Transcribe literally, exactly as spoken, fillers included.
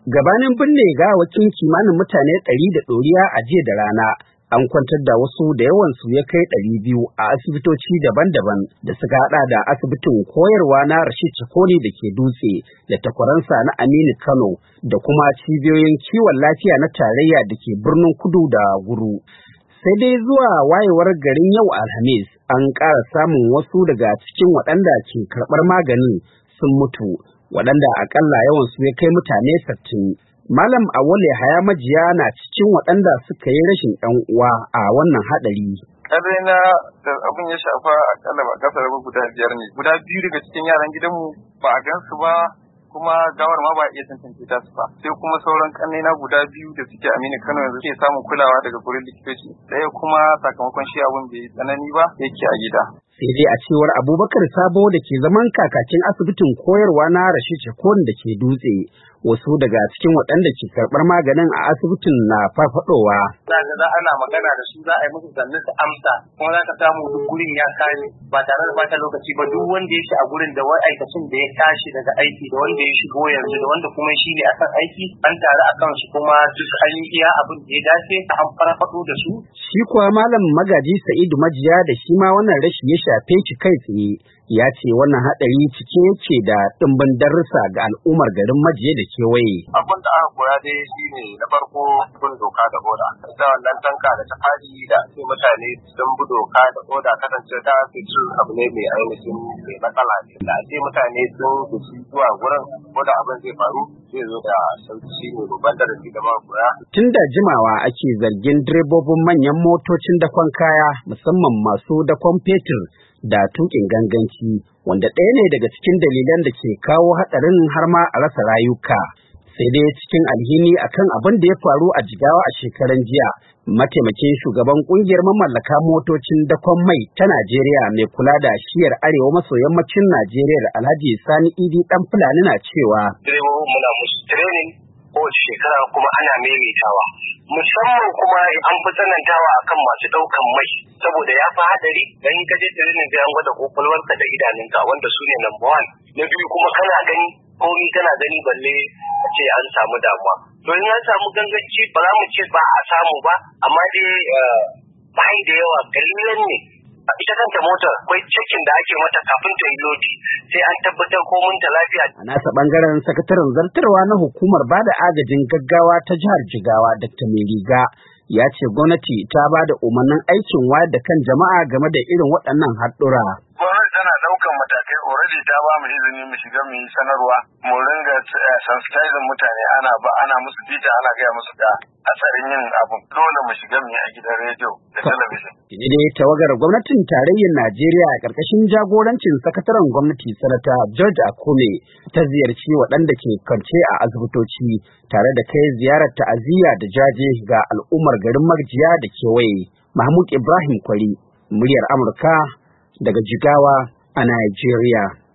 Gabanin binne gawakin kimanin mutane ɗari da ɗoriya a jiya da rana, an kwantar da wasu da yawansu ya kai ɗari biyu a asibitoci daban-daban da suka haɗa da asibitin koyarwa na Rashid Shakoni da ke Dutse da takwaransa na Aminu Kano da kuma cibiyoyin kiwon lafiya na tarayya da ke birnin Kudu da Guru. Sai dai zuwa wayewar garin yau Alhamis an ƙara samun wasu daga cikin waɗanda ke karɓar maganin sun mutu, waɗanda akalla yawansu ya kai mutane sittin. Malam Awole Yahaya Majiya na cikin waɗanda suka yi rashin ɗan uwa a wannan haɗari. Ƙarena da abin ya shafa akalla ba kasar ba guda biyar ne. Guda biyu daga cikin yaran gidanmu ba a gansu ba, kuma gawar ma ba a iya tantance ta su ba. Sai kuma sauran ƙannena guda biyu da suke Aminu Kano yanzu ke samun kulawa daga gurin likitoci. Ɗaya kuma sakamakon shi abin bai tsanani ba yake a gida. Sai dai a cewar Abubakar Sabo da ke zaman kakakin asibitin koyarwa na Rashid Shakoni da ke Dutse, wasu daga cikin waɗanda ke karɓar maganin a asibitin na farfadowa. Za ga ana magana da su, za a yi musu sannu su amsa, kuma za ka samu duk gurin ya kame ba tare da bata lokaci ba. Duk wanda yake a gurin da aikacin da ya tashi daga aiki da wanda ya shigo yanzu da wanda kuma shi ne akan aiki an tare a kan su, kuma duk an yi iya abin da ya dace an farfaɗo da su. Shi kuwa Malam Magaji Sa'idu Majiya da shi ma wannan rashi ya shafe shi kai tsaye, ya ce wannan haɗari cike yake da ɗimbin darussa ga al'ummar garin Majiya da kewaye. Abin da aka koya dai shi ne na farko bin doka da oda. Da wannan tanka da ta fadi da sai mutane sun bi doka da oda, kasance ta fitu abu ne mai ainihin mai matsala ne. Da sai mutane sun guji zuwa gurin ko da abin zai faru zai zo da sauki, shi ne babban darasi da muka koya. Tun da jimawa ake zargin direbobin manyan motocin dakon kaya, musamman masu dakon fetur da tukin ganganci, wanda ɗaya ne daga cikin dalilan da ke kawo hatsarin har ma a rasa rayuka. Sai dai cikin alhini akan abin da ya faru a Jigawa a shekaran jiya, mataimakin shugaban kungiyar mamallaka motocin dakon mai ta Najeriya mai kula da shiyar arewa maso yammacin Najeriya Alhaji Sani Idi Dan Fulani na cewa direbobin muna musu training kowace shekara kuma ana maimaitawa, musamman kuma an fi tsanantawa akan masu ɗaukan mai, saboda ya fi hadari dan ka je training da an gwada kokolwarka da idanunka wanda su ne number one. Na biyu kuma kana gani komi kana gani, balle a ce an samu damuwa. To in an samu ganganci ba za mu ce ba a samu ba, amma dai bai da yawa, kalilan ne. Ita kanta motar akwai cikin da ake mata kafin ta yi lodi, sai an tabbatar komun ta lafiya. A nasa bangaren sakataren zartarwa na hukumar bada agajin gaggawa ta jihar Jigawa Dakta Mairiga ya ce gwamnati ta ba da umarnin aikin wayar da kan jama'a game da irin waɗannan haɗura. Gwamnati tana ɗaukan matakai, already ta ba mu izini mu shiga mu yi sanarwa, mu ringa sensitizing mutane, ana ba ana musu bita, ana gaya musu da hatsarin yin abun. Dole mu shiga mu yi a gidan rediyo da talabijin. Tuni dai tawagar gwamnatin tarayyar Najeriya a ƙarƙashin jagorancin sakataren gwamnati Sanata George Akume ta ziyarci waɗanda ke kwance a asibitoci tare da kai ziyarar ta'aziyya da jaje ga al'ummar garin Majiya da kewaye. Mahmud Ibrahim Kwari, muryar Amurka daga Jigawa a Najeriya.